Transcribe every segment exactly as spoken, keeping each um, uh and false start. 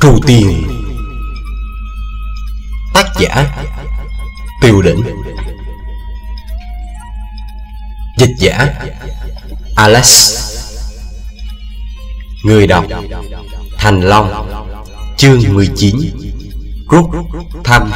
Thu Tiền. Tác giả Tiêu Đỉnh. Dịch giả Alex. Người đọc Thành Long. Chương mười chín. Rút thăm.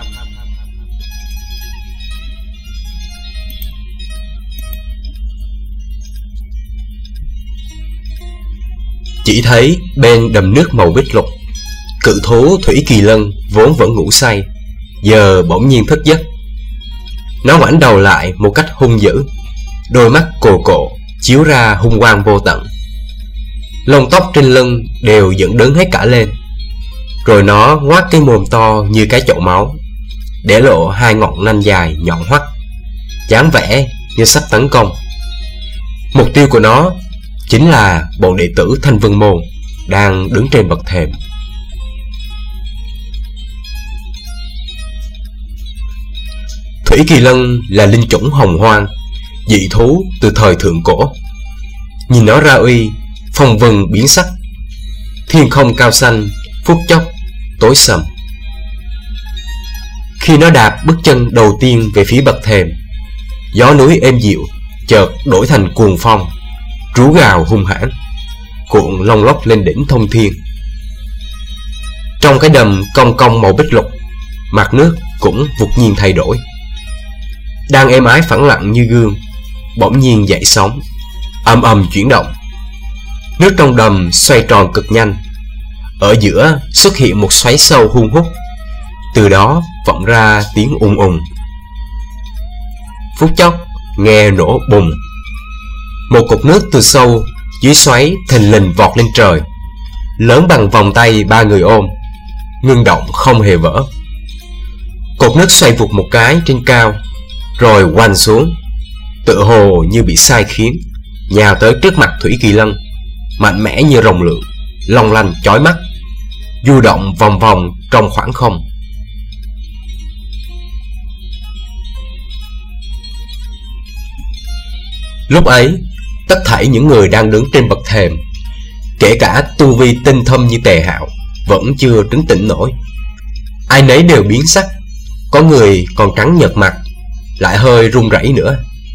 Chỉ thấy bên đầm nước màu bích lục, cự thú Thủy Kỳ Lân vốn vẫn ngủ say, giờ bỗng nhiên thức giấc. Nó ngoảnh đầu lại một cách hung dữ, đôi mắt cồ cộ chiếu ra hung quang vô tận. Lông tóc trên lưng đều dựng đứng hết cả lên, rồi nó ngoác cái mồm to như cái chậu máu, để lộ hai ngọn nanh dài nhọn hoắt, dáng vẻ như sắp tấn công. Mục tiêu của nó chính là bọn đệ tử Thanh Vân Môn đang đứng trên bậc thềm. Thủy Kỳ Lân là linh chủng hồng hoang, dị thú từ thời thượng cổ. Nhìn nó ra uy, phong vân biến sắc, thiên không cao xanh phút chốc tối sầm. Khi nó đạp bước chân đầu tiên về phía bậc thềm, gió núi êm dịu chợt đổi thành cuồng phong, rú gào hung hãn, cuộn long lóc lên đỉnh thông thiên. Trong cái đầm cong cong màu bích lục, mặt nước cũng vụt nhiên thay đổi. Đang êm ái phẳng lặng như gương, bỗng nhiên dậy sóng, ầm ầm chuyển động. Nước trong đầm xoay tròn cực nhanh, ở giữa xuất hiện một xoáy sâu hun hút, từ đó vọng ra tiếng ùng ùng. Phút chốc nghe nổ bùng, một cột nước từ sâu dưới xoáy thình lình vọt lên trời, lớn bằng vòng tay ba người ôm, ngưng động không hề vỡ. Cột nước xoay vụt một cái trên cao, rồi quằn xuống, tựa hồ như bị sai khiến, nhào tới trước mặt Thủy Kỳ Lân, mạnh mẽ như rồng lượn, long lanh chói mắt, du động vòng vòng trong khoảng không. Lúc ấy, tất thảy những người đang đứng trên bậc thềm, kể cả tu vi tinh thâm như Tề Hạo, vẫn chưa trấn tĩnh nổi. Ai nấy đều biến sắc, có người còn trắng nhợt mặt, lại hơi run rẩy nữa.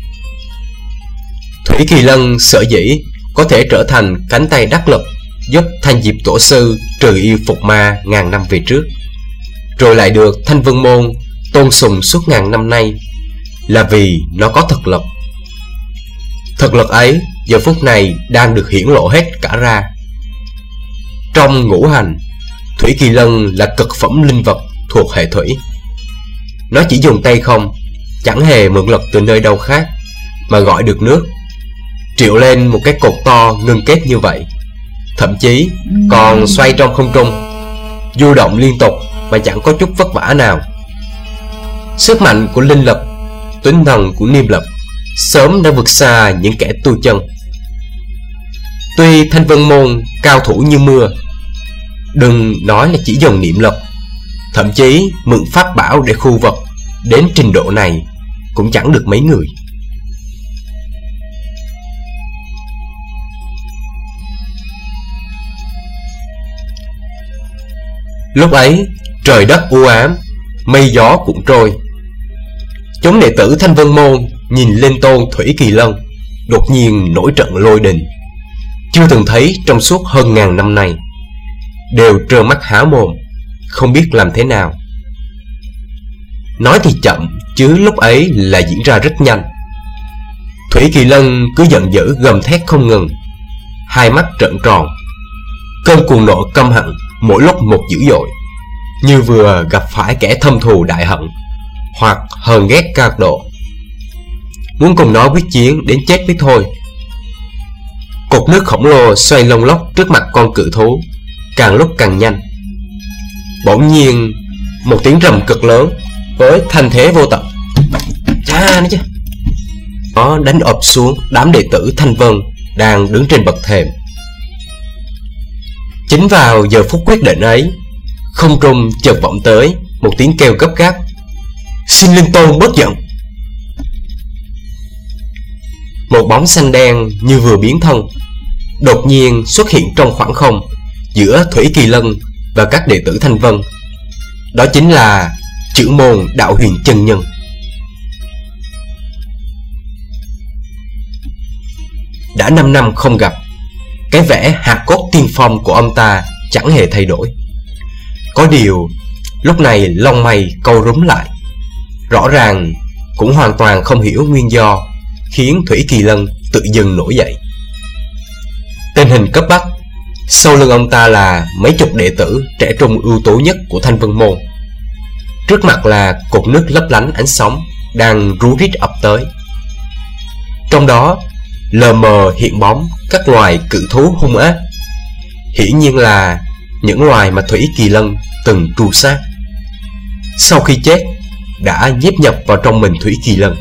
Thủy Kỳ Lân sở dĩ có thể trở thành cánh tay đắc lực giúp Thanh Diệp Tổ Sư trừ yêu phục ma ngàn năm về trước, rồi lại được Thanh Vân Môn tôn sùng suốt ngàn năm nay, là vì nó có thực lực. Thực lực ấy giờ phút này đang được hiển lộ hết cả ra. Trong ngũ hành, Thủy Kỳ Lân là cực phẩm linh vật thuộc hệ thủy. Nó chỉ dùng tay không, chẳng hề mượn lực từ nơi đâu khác, mà gọi được nước, triệu lên một cái cột to ngưng kết như vậy, thậm chí còn xoay trong không trung, du động liên tục mà chẳng có chút vất vả nào. Sức mạnh của linh lực, tinh thần của niệm lực sớm đã vượt xa những kẻ tu chân. Tuy Thanh Vân Môn cao thủ như mưa, đừng nói là chỉ dùng niệm lực, thậm chí mượn pháp bảo để khu vật đến trình độ này cũng chẳng được mấy người. Lúc ấy trời đất u ám, mây gió cuộn trôi. Chúng đệ tử Thanh Vân Môn nhìn lên tôn Thủy Kỳ Lân, đột nhiên nổi trận lôi đình, chưa từng thấy trong suốt hơn ngàn năm nay, đều trơ mắt há mồm, không biết làm thế nào. Nói thì chậm, chứ lúc ấy là diễn ra rất nhanh. Thủy Kỳ Lân cứ giận dữ gầm thét không ngừng, hai mắt trợn tròn, cơn cuồng nộ căm hận mỗi lúc một dữ dội, như vừa gặp phải kẻ thâm thù đại hận hoặc hờn ghét cao độ, muốn cùng nó quyết chiến đến chết mới thôi. Cột nước khổng lồ xoay lông lốc trước mặt con cự thú, càng lúc càng nhanh. Bỗng nhiên một tiếng rầm cực lớn với thanh thế vô tận, cha nó chứ, nó đánh ập xuống đám đệ tử Thanh Vân đang đứng trên bậc thềm. Chính vào giờ phút quyết định ấy, không trung chợt vọng tới một tiếng kêu gấp gáp: "Xin Linh Tôn bớt giận!" Một bóng xanh đen như vừa biến thân, đột nhiên xuất hiện trong khoảng không giữa Thủy Kỳ Lân và các đệ tử Thanh Vân. Đó chính là trưởng môn Đạo Huyền chân nhân. Đã năm năm không gặp, cái vẻ hạt cốt tiên phong của ông ta chẳng hề thay đổi. Có điều lúc này lông mày câu rúm lại, rõ ràng cũng hoàn toàn không hiểu nguyên do khiến Thủy Kỳ Lân tự dưng nổi dậy. Tình hình cấp bách, sau lưng ông ta là mấy chục đệ tử trẻ trung ưu tú nhất của Thanh Vân Môn. Trước mặt là cột nước lấp lánh ánh sóng đang rú rít ập tới. Trong đó lờ mờ hiện bóng các loài cự thú hung ác, hiển nhiên là những loài mà Thủy Kỳ Lân từng tru sát. Sau khi chết đã nhiếp nhập vào trong mình Thủy Kỳ Lân,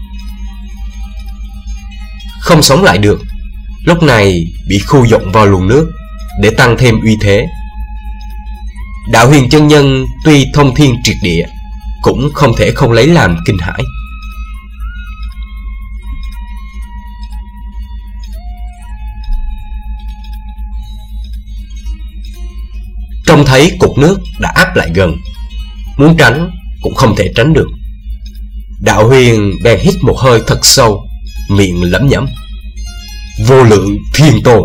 không sống lại được, lúc này bị khu dụng vào luồng nước để tăng thêm uy thế. Đạo Huyền chân nhân tuy thông thiên triệt địa, cũng không thể không lấy làm kinh hãi. Trông thấy cột nước đã áp lại gần, muốn tránh cũng không thể tránh được. Đạo Huyền bèn hít một hơi thật sâu, miệng lẩm nhẩm: Vô lượng thiên tôn.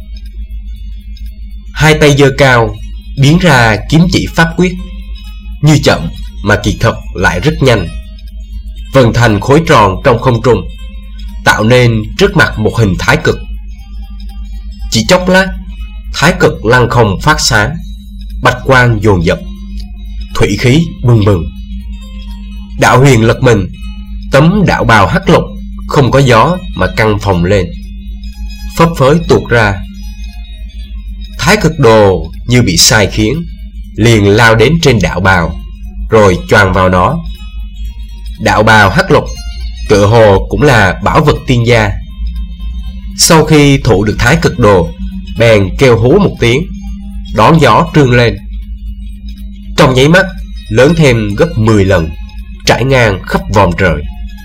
Hai tay giơ cao, biến ra kiếm chỉ pháp quyết, như chậm mà kỳ thực lại rất nhanh, vần thành khối tròn trong không trung, tạo nên trước mặt một hình thái cực. Chỉ chốc lát, thái cực lăng không phát sáng, bạch quang dồn dập, thủy khí bừng bừng. Đạo Huyền lật mình, tấm đạo bào hắc lục không có gió mà căng phồng lên, phấp phới tuột ra. Thái cực đồ như bị sai khiến, liền lao đến trên đạo bào, rồi choàng vào nó. Đạo bào hắc lục tựa hồ cũng là bảo vật tiên gia. Sau khi thụ được thái cực đồ, bèn kêu hú một tiếng, đón gió trương lên. Trong nháy mắt lớn thêm gấp mười lần, trải ngang khắp vòm trời.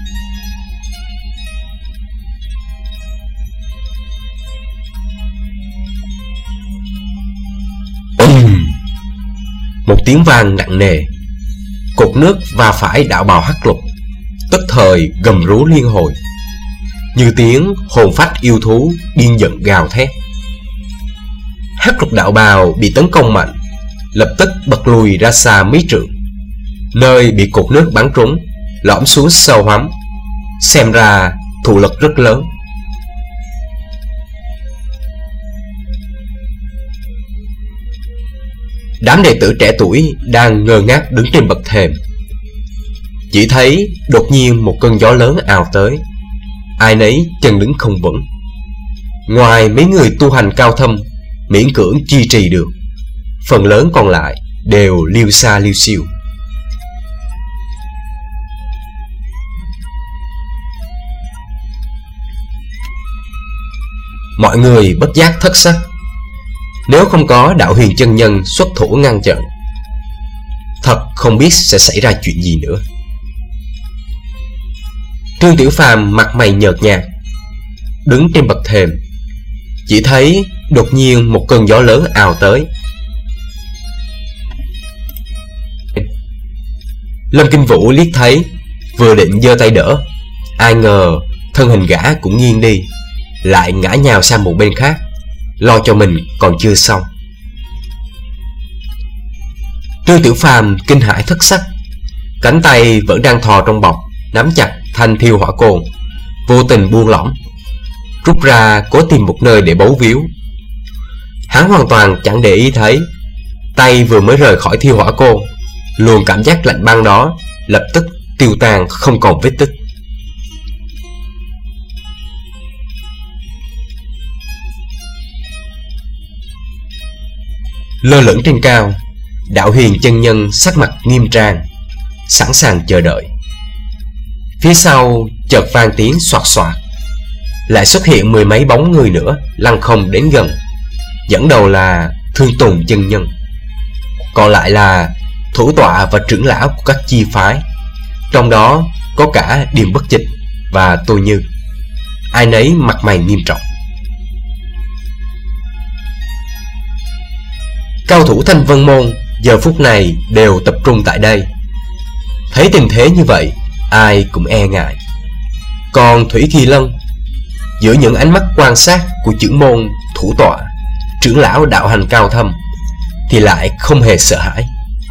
Ừm, một tiếng vang nặng nề, cột nước va phải đạo bào hắc lục, tức thời gầm rú liên hồi, như tiếng hồn phách yêu thú điên giận gào thét. Hắc lục đạo bào bị tấn công mạnh, lập tức bật lùi ra xa mấy trượng, nơi bị cột nước bắn trúng lõm xuống sâu hoắm, xem ra thụ lực rất lớn. Đám đệ tử trẻ tuổi đang ngơ ngác đứng trên bậc thềm, chỉ thấy đột nhiên một cơn gió lớn ào tới, ai nấy chân đứng không vững. Ngoài mấy người tu hành cao thâm miễn cưỡng duy trì được, phần lớn còn lại đều liêu xa liêu xiêu. Mọi người bất giác thất sắc. Nếu không có Đạo Huyền chân nhân xuất thủ ngăn chặn, thật không biết sẽ xảy ra chuyện gì nữa. Trương Tiểu Phàm mặt mày nhợt nhạt, đứng trên bậc thềm, chỉ thấy đột nhiên một cơn gió lớn ào tới. Lâm Kinh Vũ liếc thấy, vừa định giơ tay đỡ, ai ngờ thân hình gã cũng nghiêng đi, lại ngã nhào sang một bên khác, lo cho mình còn chưa xong. Trương Tiểu Phàm kinh hãi thất sắc, cánh tay vẫn đang thò trong bọc, nắm chặt thanh thiêu hỏa côn, vô tình buông lỏng, rút ra cố tìm một nơi để bấu víu. Hắn hoàn toàn chẳng để ý thấy, tay vừa mới rời khỏi thiêu hỏa côn, luồng cảm giác lạnh băng đó lập tức tiêu tan không còn vết tích. Lơ lửng trên cao, Đạo Huyền chân nhân sắc mặt nghiêm trang, sẵn sàng chờ đợi. Phía sau chợt vang tiếng xoạt xoạt, lại xuất hiện mười mấy bóng người nữa lăng không đến gần. Dẫn đầu là Thương Tùng chân nhân, còn lại là thủ tọa và trưởng lão của các chi phái, trong đó có cả Điềm Bất Dịch và Tô Như, ai nấy mặt mày nghiêm trọng. Cao thủ Thanh Vân Môn giờ phút này đều tập trung tại đây. Thấy tình thế như vậy, ai cũng e ngại. Còn Thủy Kỳ Lân, giữa những ánh mắt quan sát của trưởng môn thủ tọa, trưởng lão đạo hành cao thâm, thì lại không hề sợ hãi.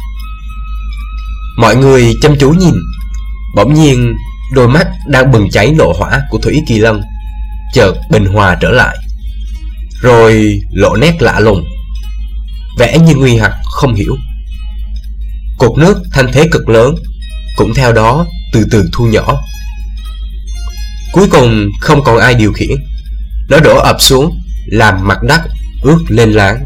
Mọi người chăm chú nhìn, bỗng nhiên đôi mắt đang bừng cháy nộ hỏa của Thủy Kỳ Lân chợt bình hòa trở lại, rồi lộ nét lạ lùng, vẻ như nguy hoặc không hiểu. Cột nước thanh thế cực lớn cũng theo đó từ từ thu nhỏ. Cuối cùng không còn ai điều khiển, nó đổ ập xuống làm mặt đất ướt lên láng.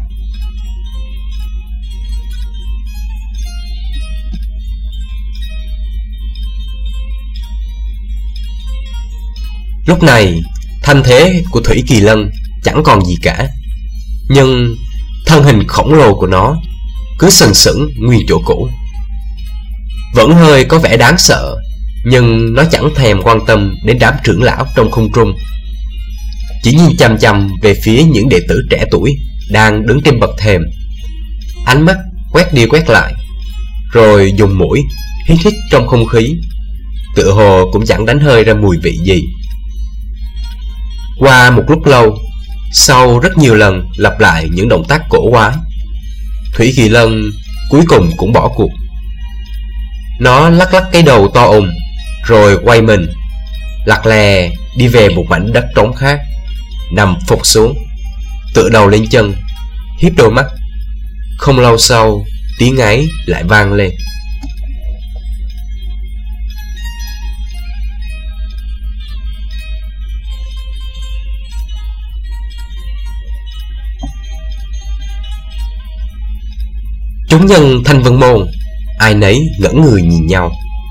Lúc này thanh thế của Thủy Kỳ Lân chẳng còn gì cả, nhưng thân hình khổng lồ của nó cứ sừng sững nguyên chỗ cũ. Vẫn hơi có vẻ đáng sợ, nhưng nó chẳng thèm quan tâm đến đám trưởng lão trong không trung, chỉ nhìn chằm chằm về phía những đệ tử trẻ tuổi đang đứng trên bậc thềm. Ánh mắt quét đi quét lại, rồi dùng mũi hít hít trong không khí, tựa hồ cũng chẳng đánh hơi ra mùi vị gì. Qua một lúc lâu, sau rất nhiều lần lặp lại những động tác cổ quái, Thủy Kỳ Lân cuối cùng cũng bỏ cuộc. Nó lắc lắc cái đầu to ùng, rồi quay mình lặt lè đi về một mảnh đất trống khác, nằm phục xuống, tựa đầu lên chân, híp đôi mắt. Không lâu sau, tiếng ấy lại vang lên. Chúng nhân Thanh Vân Môn ai nấy ngẩn người nhìn nhau.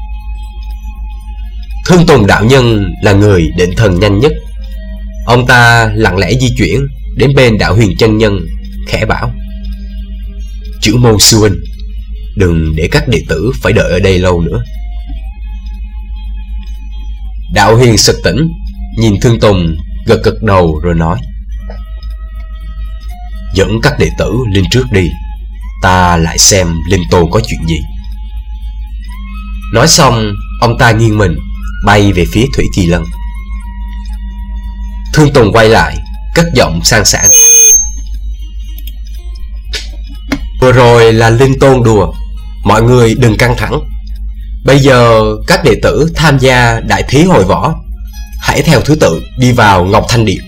Thương Tùng đạo nhân là người định thần nhanh nhất. Ông ta lặng lẽ di chuyển đến bên Đạo Huyền chân nhân, khẽ bảo: "Chữ môn sư huynh, đừng để các đệ tử phải đợi ở đây lâu nữa." Đạo Huyền sực tỉnh, nhìn Thương Tùng, gật gật đầu rồi nói: "Dẫn các đệ tử lên trước đi, ta lại xem Linh Tôn có chuyện gì." Nói xong, ông ta nghiêng mình bay về phía Thủy Kỳ Lân. Thương Tùng quay lại, cất giọng sang sảng: "Vừa rồi là Linh Tôn đùa, mọi người đừng căng thẳng. Bây giờ các đệ tử tham gia đại thí hội võ, hãy theo thứ tự đi vào Ngọc Thanh Điện."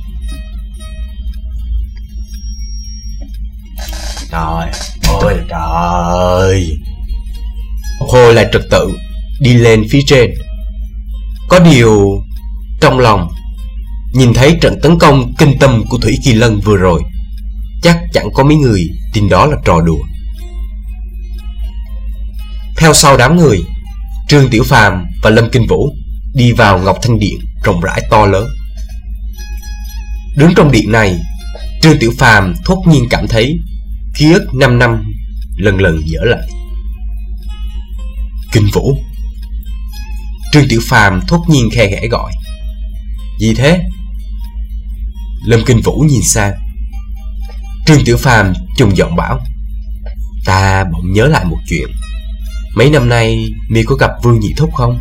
Trời ơi trời! Hồi lại trật tự đi lên phía trên. Có điều trong lòng nhìn thấy trận tấn công kinh tâm của Thủy Kỳ Lân vừa rồi, chắc chẳng có mấy người tin đó là trò đùa. Theo sau đám người, Trương Tiểu Phàm và Lâm Kinh Vũ đi vào Ngọc Thanh Điện rộng rãi to lớn. Đứng trong điện này, Trương Tiểu Phàm thốt nhiên cảm thấy ký ức năm năm lần lần dở lại. "Kinh Vũ!" Trương Tiểu Phàm thốt nhiên khe khẽ gọi. "Gì thế?" Lâm Kinh Vũ nhìn sang. Trương Tiểu Phàm trùng giọng bảo: "Ta bỗng nhớ lại một chuyện. Mấy năm nay mi có gặp Vương Nhị Thúc không?"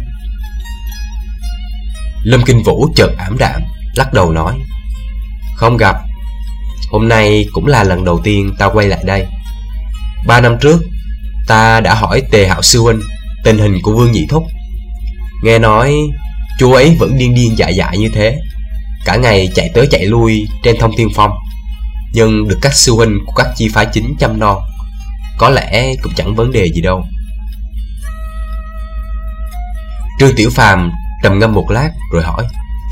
Lâm Kinh Vũ chợt ảm đạm, lắc đầu nói: "Không gặp. Hôm nay cũng là lần đầu tiên ta quay lại đây. Ba năm trước, ta đã hỏi Tề Hạo sư huynh tình hình của Vương Nhị Thúc. Nghe nói chú ấy vẫn điên điên dại dại như thế, cả ngày chạy tới chạy lui trên Thông Thiên Phong, nhưng được các sư huynh của các chi phái chính chăm nom, có lẽ cũng chẳng vấn đề gì đâu." Trương Tiểu Phàm trầm ngâm một lát rồi hỏi: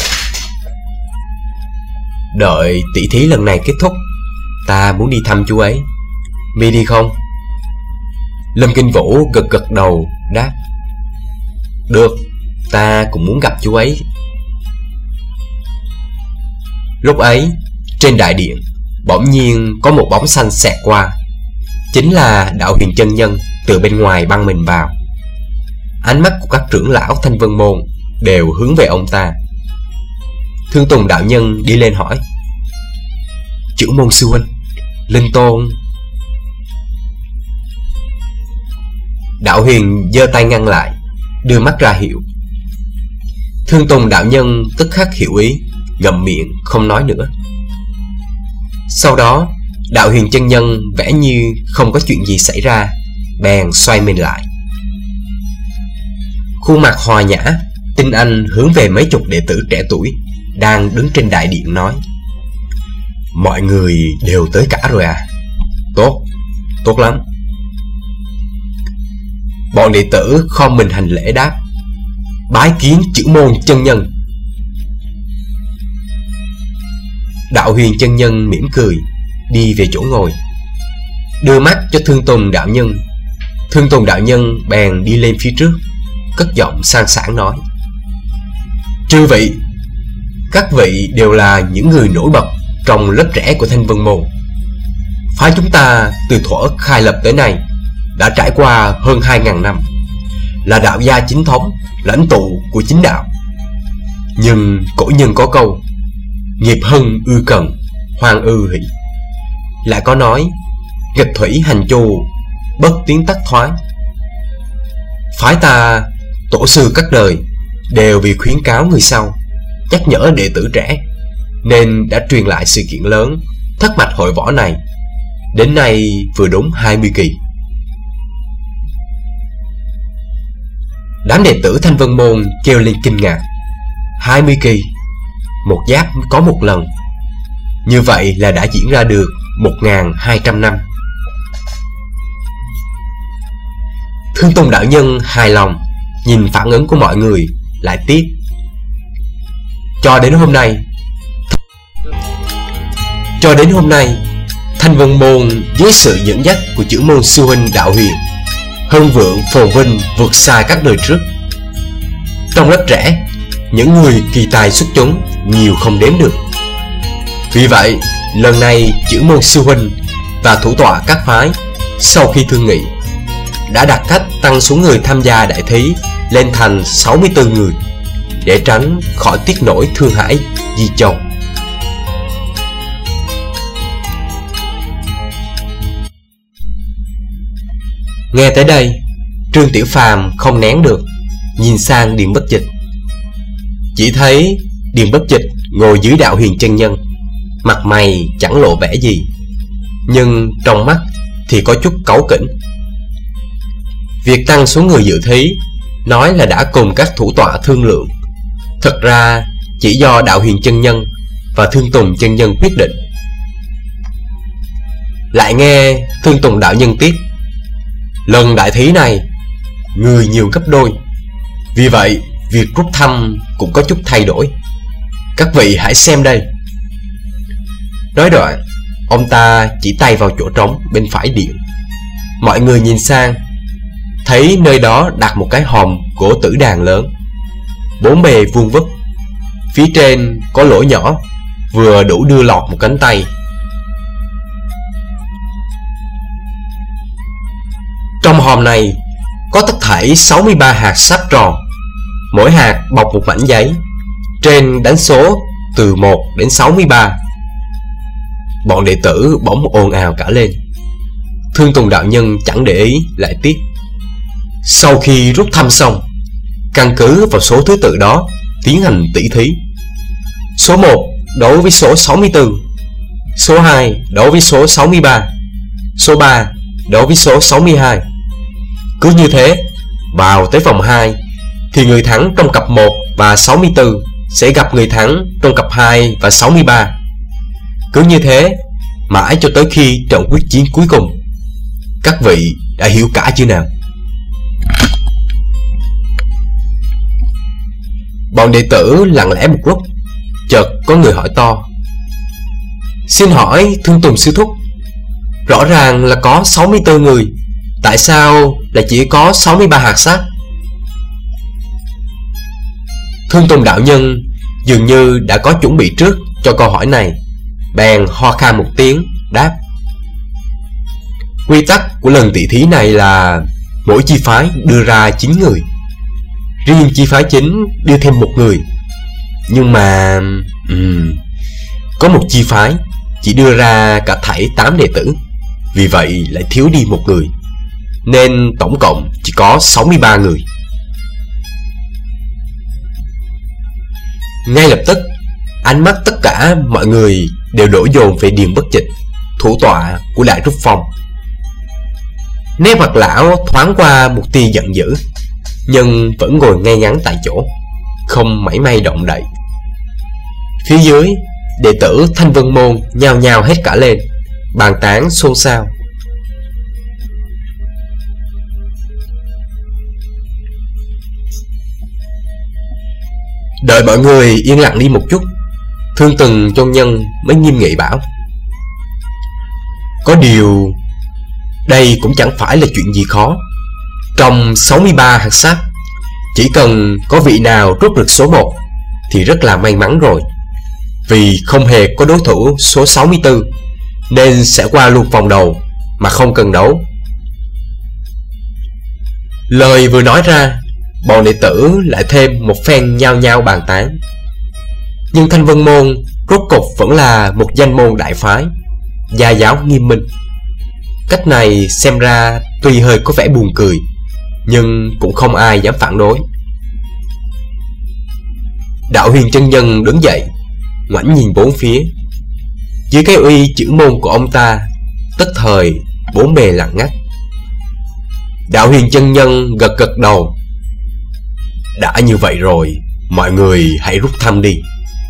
"Đợi tỷ thí lần này kết thúc, ta muốn đi thăm chú ấy, mi đi không?" Lâm Kinh Vũ gật gật đầu đáp: "Được, ta cũng muốn gặp chú ấy." Lúc ấy, trên đại điện bỗng nhiên có một bóng xanh xẹt qua. Chính là Đạo Huyền chân nhân từ bên ngoài băng mình vào. Ánh mắt của các trưởng lão Thanh Vân Môn đều hướng về ông ta. Thương Tùng đạo nhân đi lên hỏi: "Chữ môn sư huynh, Linh Tôn..." Đạo Huyền giơ tay ngăn lại, đưa mắt ra hiệu. Thương Tùng đạo nhân tức khắc hiểu ý, ngậm miệng không nói nữa. Sau đó Đạo Huyền chân nhân vẻ như không có chuyện gì xảy ra, bèn xoay mình lại. Khuôn mặt hòa nhã, tinh anh hướng về mấy chục đệ tử trẻ tuổi đang đứng trên đại điện nói: mọi người đều tới cả rồi à? Tốt, tốt lắm. Bọn đệ tử khom mình hành lễ đáp: bái kiến chữ môn chân nhân. Đạo Huyền chân nhân mỉm cười, đi về chỗ ngồi, đưa mắt cho Thương Tùng đạo nhân. Thương Tùng đạo nhân bèn đi lên phía trước, cất giọng sang sảng nói: chư vị, các vị đều là những người nổi bật trong lớp trẻ của Thanh Vân Môn. Phái chúng ta từ thuở khai lập tới nay đã trải qua hơn hai ngàn năm, là đạo gia chính thống, lãnh tụ của chính đạo. Nhưng cổ nhân có câu: nghiệp hưng ư cần, hoang ư hỷ. Lại có nói: nghịch thủy hành chu, bất tiến tắc thoái. Phái ta tổ sư các đời đều vì khuyến cáo người sau, nhắc nhở đệ tử trẻ, nên đã truyền lại sự kiện lớn thất mạch hội võ này. Đến nay vừa đúng hai mươi kỳ. Đám đệ tử Thanh Vân Môn kêu lên kinh ngạc. Hai mươi kỳ, một giáp có một lần. Như vậy là đã diễn ra được một nghìn hai trăm năm. Thương Tùng đạo nhân hài lòng nhìn phản ứng của mọi người, lại tiếp: Cho đến hôm nay Cho đến hôm nay Thanh Vân Môn dưới sự dẫn dắt của chữ môn sư huynh Đạo Huyền hưng vượng phồn vinh vượt xa các đời trước. Trong lớp trẻ, những người kỳ tài xuất chúng nhiều không đếm được. Vì vậy, lần này chữ môn sư huynh và thủ tọa các phái sau khi thương nghị đã đặt cách tăng số người tham gia đại thí lên thành sáu mươi tư người, để tránh khỏi tiết nổi Thương Hải Di Châu. Nghe tới đây, Trương Tiểu Phàm không nén được, nhìn sang Điền Bất Dịch. Chỉ thấy Điền Bất Dịch ngồi dưới Đạo Huyền chân nhân, mặt mày chẳng lộ vẻ gì, nhưng trong mắt thì có chút cáu kỉnh. Việc tăng số người dự thí nói là đã cùng các thủ tọa thương lượng, thật ra chỉ do Đạo Huyền chân nhân và Thương Tùng chân nhân quyết định. Lại nghe Thương Tùng đạo nhân tiếp: Lần đại thí này người nhiều gấp đôi, vì vậy việc rút thăm cũng có chút thay đổi. Các vị hãy xem đây. Nói đoạn, ông ta chỉ tay vào chỗ trống bên phải điện. Mọi người nhìn sang, thấy nơi đó đặt một cái hòm gỗ tử đàn lớn, bốn bề vuông vức, phía trên có lỗ nhỏ vừa đủ đưa lọt một cánh tay. Trong hòm này có tất thảy sáu mươi ba hạt sáp tròn, mỗi hạt bọc một mảnh giấy, trên đánh số từ một đến sáu mươi ba. Bọn đệ tử bỗng ồn ào cả lên. Thương Tùng đạo nhân chẳng để ý, lại tiếp: Sau khi rút thăm xong, căn cứ vào số thứ tự đó tiến hành tỷ thí. Số một đấu với số sáu mươi tư, số hai đấu với số sáu mươi ba, số ba đấu với số sáu mươi hai. Cứ như thế, vào tới vòng hai thì người thắng trong cặp một và sáu mươi tư sẽ gặp người thắng trong cặp hai và sáu mươi ba. Cứ như thế mãi cho tới khi trận quyết chiến cuối cùng. Các vị đã hiểu cả chưa nào? Bọn đệ tử lặng lẽ một lúc, chợt có người hỏi to: Xin hỏi Thương Tùng sư thúc, rõ ràng là có sáu mươi tư người, tại sao lại chỉ có sáu mươi ba hạt sáp? Thương Tùng đạo nhân dường như đã có chuẩn bị trước cho câu hỏi này, bèn ho khan một tiếng đáp: Quy tắc của lần tỷ thí này là mỗi chi phái đưa ra chín người, riêng chi phái chính đưa thêm một người. Nhưng mà um, có một chi phái chỉ đưa ra cả thảy tám đệ tử, vì vậy lại thiếu đi một người. nên tổng cộng chỉ có sáu mươi ba người. Ngay lập tức, ánh mắt tất cả mọi người đều đổ dồn về Điền Bất Dịch, thủ tọa của Đại Trúc Phong. Nét mặt lão thoáng qua một tia giận dữ, nhưng vẫn ngồi ngay ngắn tại chỗ, không mảy may động đậy. Phía dưới, đệ tử Thanh Vân Môn nhao nhao hết cả lên, bàn tán xôn xao. Đợi mọi người yên lặng đi một chút, Thương Từng Chân Nhân mới nghiêm nghị bảo: có điều đây cũng chẳng phải là chuyện gì khó. Trong sáu mươi ba hạt sáp, chỉ cần có vị nào rút được số một thì rất là may mắn rồi. Vì không hề có đối thủ số sáu mươi tư, nên sẽ qua luôn vòng đầu mà không cần đấu. Lời vừa nói ra, bọn đệ tử lại thêm một phen nhao nhao bàn tán. Nhưng Thanh Vân Môn rốt cục vẫn là một danh môn đại phái, gia giáo nghiêm minh. Cách này xem ra tuy hơi có vẻ buồn cười, nhưng cũng không ai dám phản đối. Đạo Huyền chân nhân đứng dậy, ngoảnh nhìn bốn phía. Dưới cái uy chữ môn của ông ta, tức thời bốn bề lặng ngắt. Đạo Huyền chân nhân gật gật đầu: đã như vậy rồi, mọi người hãy rút thăm đi.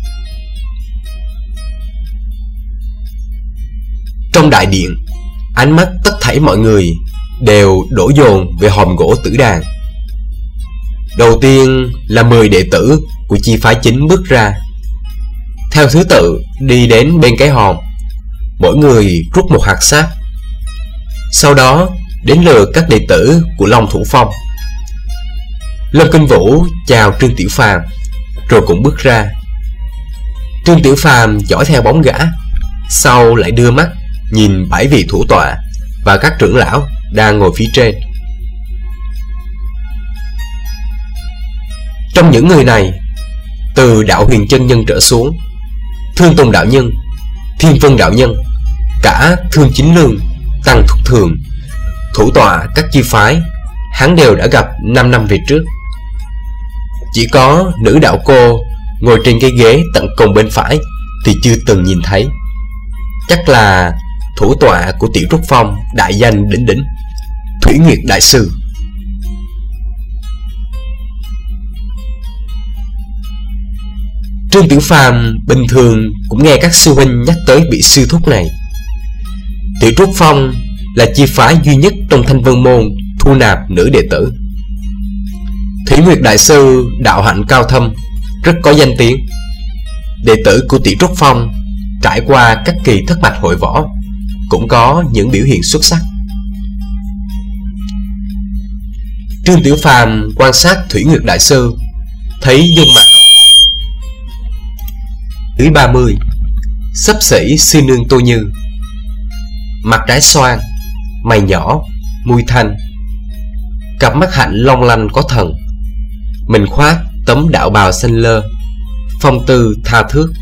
Trong đại điện, ánh mắt tất thảy mọi người đều đổ dồn về hòm gỗ tử đàn. Đầu tiên là mười đệ tử của chi phái chính bước ra, theo thứ tự đi đến bên cái hòm, mỗi người rút một hạt sáp. Sau đó đến lượt các đệ tử của Long Thủ Phong. Lâm Kinh Vũ chào Trương Tiểu Phàm rồi cũng bước ra. Trương Tiểu Phàm dõi theo bóng gã, sau lại đưa mắt nhìn bảy vị thủ tọa và các trưởng lão đang ngồi phía trên. Trong những người này, từ Đạo Huyền chân nhân trở xuống, Thương Tùng đạo nhân, Thiên Vân đạo nhân, cả Thương Chính Lương, Tăng Thúc Thường, thủ tọa các chi phái, hắn đều đã gặp năm năm về trước. Chỉ có nữ đạo cô ngồi trên cái ghế tận cùng bên phải thì chưa từng nhìn thấy. Chắc là thủ tọa của Tiểu Trúc Phong đại danh đỉnh đỉnh, Thủy Nguyệt đại sư. Trương Tiểu Phàm bình thường cũng nghe các sư huynh nhắc tới vị sư thúc này. Tiểu Trúc Phong là chi phái duy nhất trong Thanh Vân Môn thu nạp nữ đệ tử. Thủy Nguyệt đại sư đạo hạnh cao thâm, rất có danh tiếng. Đệ tử của Tiểu Trúc Phong trải qua các kỳ thất mạch hội võ cũng có những biểu hiện xuất sắc. Trương Tiểu Phàm quan sát Thủy Nguyệt đại sư, thấy dung mặt dưới ba mươi, xấp xỉ sư nương Tô Như, mặt trái xoan, mày nhỏ, môi thanh, cặp mắt hạnh long lanh có thần. Mình khoác tấm đạo bào xanh lơ, phong tư tha thước.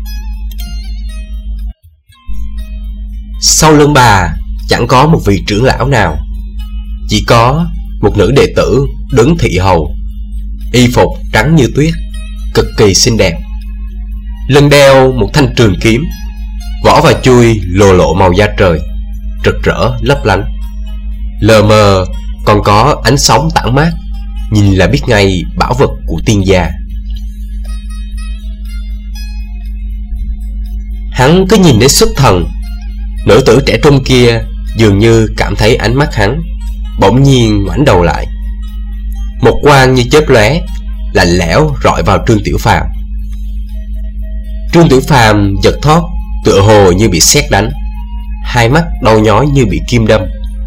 Sau lưng bà chẳng có một vị trưởng lão nào, chỉ có một nữ đệ tử đứng thị hầu, y phục trắng như tuyết, cực kỳ xinh đẹp. Lưng đeo một thanh trường kiếm, vỏ và chuôi lồ lộ màu da trời, rực rỡ lấp lánh. Lờ mờ còn có ánh sóng tản mát, nhìn là biết ngay bảo vật của tiên gia. Hắn cứ nhìn đến xuất thần. Nữ tử trẻ trung kia dường như cảm thấy ánh mắt hắn, bỗng nhiên ngoảnh đầu lại. Một quang như chớp lóe, lạnh lẽo rọi vào Trương Tiểu Phàm. Trương Tiểu Phàm giật thót, tựa hồ như bị sét đánh, hai mắt đau nhói như bị kim đâm.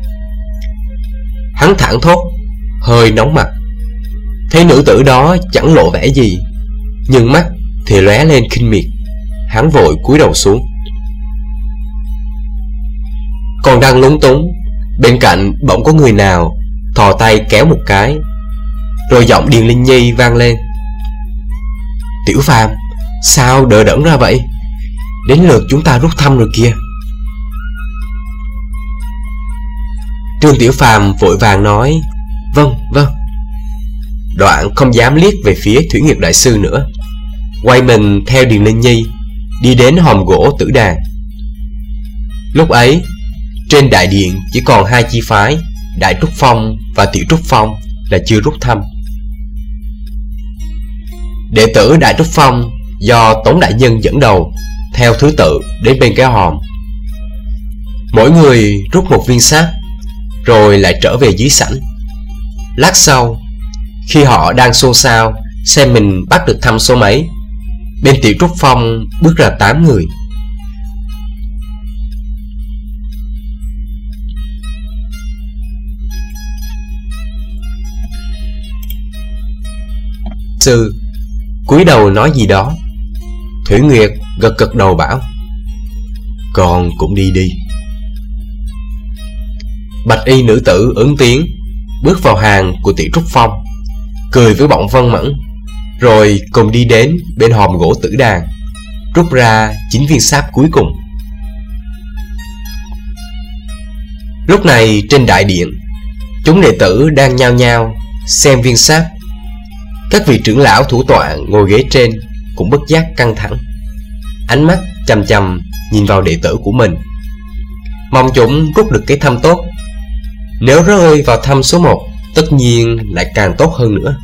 Hắn thảng thốt, hơi nóng mặt. Thấy nữ tử đó chẳng lộ vẻ gì, nhưng mắt thì lóe lên khinh miệt. Hắn vội cúi đầu xuống. Còn đang lúng túng, bên cạnh bỗng có người nào thò tay kéo một cái, rồi giọng Điền Linh Nhi vang lên: Tiểu Phàm, sao đờ đẫn ra vậy? Đến lượt chúng ta rút thăm rồi kìa. Trương Tiểu Phàm vội vàng nói: Vâng, vâng. Đoạn không dám liếc về phía Thủy Nguyệt đại sư nữa, quay mình theo Điền Linh Nhi đi đến hòm gỗ Tử Đàn. Lúc ấy trên đại điện chỉ còn hai chi phái, Đại Trúc Phong và Tiểu Trúc Phong là chưa rút thăm. Đệ tử Đại Trúc Phong do Tống đại nhân dẫn đầu theo thứ tự đến bên cái hòm. Mỗi người rút một viên sáp, rồi lại trở về dưới sảnh. Lát sau, khi họ đang xôn xao xem mình bắt được thăm số mấy, bên Tiểu Trúc Phong bước ra tám người. Sư cúi đầu nói gì đó. Thủy Nguyệt gật gật đầu bảo: Con cũng đi đi. Bạch y nữ tử ứng tiếng bước vào hàng của Tiểu Trúc Phong, cười với bọn Vân Mẫn, rồi cùng đi đến bên hòm gỗ Tử Đàn, rút ra chín viên sáp cuối cùng. Lúc này trên đại điện, chúng đệ tử đang nhao nhao xem viên sáp. Các vị trưởng lão thủ tọa ngồi ghế trên cũng bất giác căng thẳng, ánh mắt chằm chằm nhìn vào đệ tử của mình, mong chúng rút được cái thăm tốt. Nếu rơi vào thăm số một, tất nhiên lại càng tốt hơn nữa.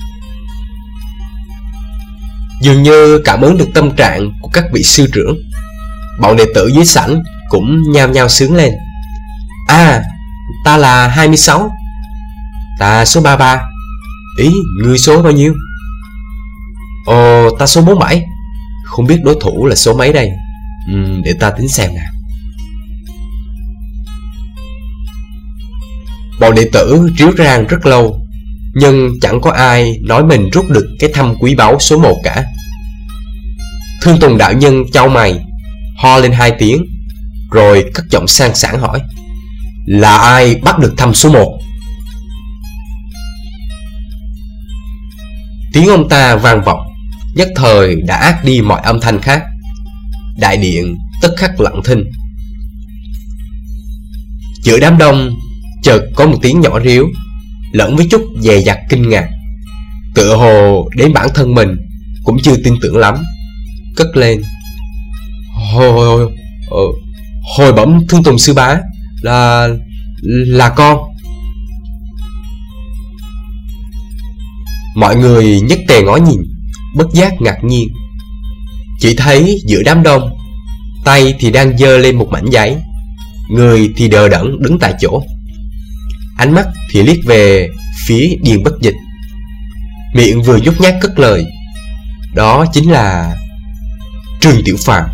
Dường như cảm ứng được tâm trạng của các vị sư trưởng, bọn đệ tử dưới sảnh cũng nhao nhao sướng lên. À, ta là hai mươi sáu. Ta số ba mươi ba. Ý, ngươi số bao nhiêu? Ồ, ta số bốn mươi bảy. Không biết đối thủ là số mấy đây. ừ, Để ta tính xem nào. Bọn đệ tử ríu rang rất lâu, nhưng chẳng có ai nói mình rút được cái thăm quý báu số một cả. Thương Tùng đạo nhân chau mày, ho lên hai tiếng, rồi cất giọng sang sảng hỏi: Là ai bắt được thăm số một? Tiếng ông ta vang vọng, nhất thời đã át đi mọi âm thanh khác. Đại điện tức khắc lặng thinh. Giữa đám đông chợt có một tiếng nhỏ ríu, lẫn với chút dè dặt kinh ngạc, tựa hồ đến bản thân mình cũng chưa tin tưởng lắm, cất lên: Hồi, hồi, hồi, hồi bẩm Thương Tùng sư bá, là là con. Mọi người nhất tề ngó nhìn, bất giác ngạc nhiên. Chỉ thấy giữa đám đông, tay thì đang giơ lên một mảnh giấy, người thì đờ đẫn đứng tại chỗ, ánh mắt thì liếc về phía Điền Bất Dịch, miệng vừa nhút nhát cất lời: Đó chính là Trương Tiểu Phàm.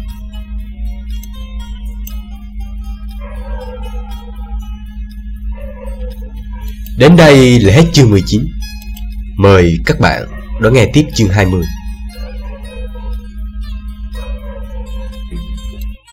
Đến đây là hết chương mười chín. Mời các bạn đón nghe tiếp chương hai mươi.